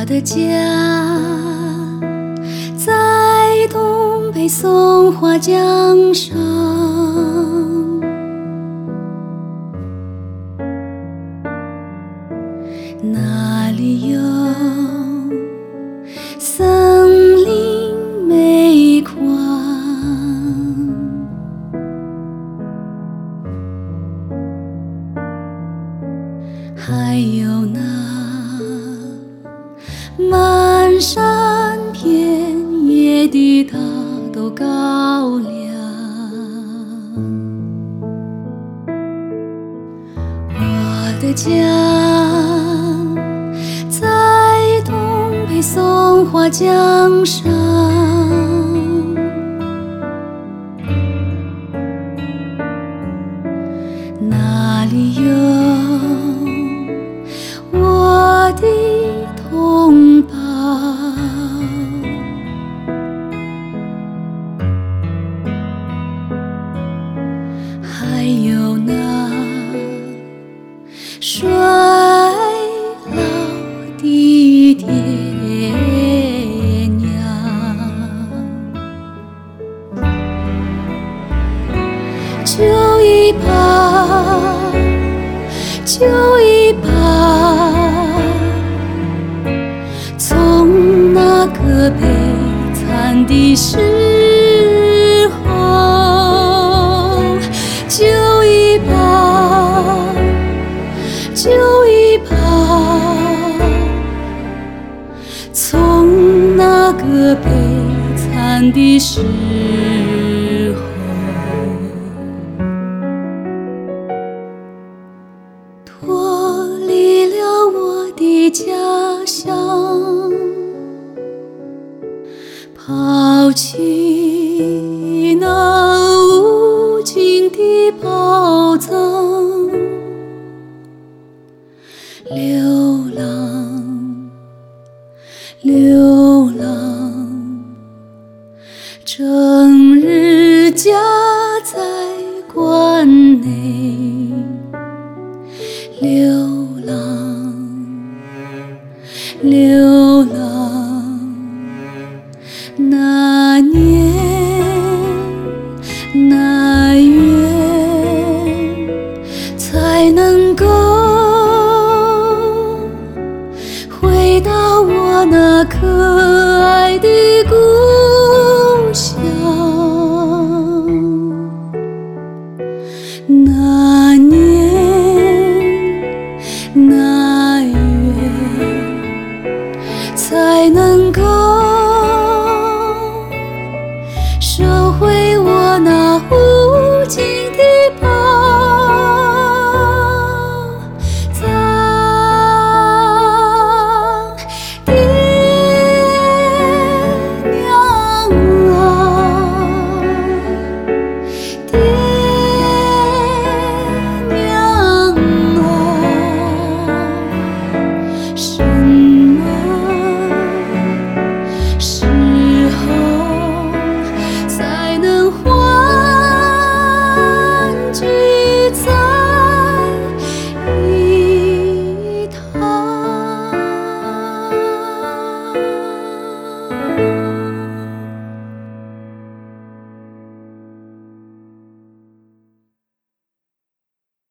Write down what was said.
的家在东北松花江上，那里有森林煤矿，还有那漫山遍野的大豆高粱。我的家在东北松花江上，那里有我的同胞，还有那衰老的爹娘。就一把，就一把，从那个悲惨的时候，就一把，就一把，从那个悲惨的时候，脱离了我的家乡，抛弃那无尽的宝藏，流浪，流浪，整日家在关内，流浪，流浪，那年那月才能够回到我那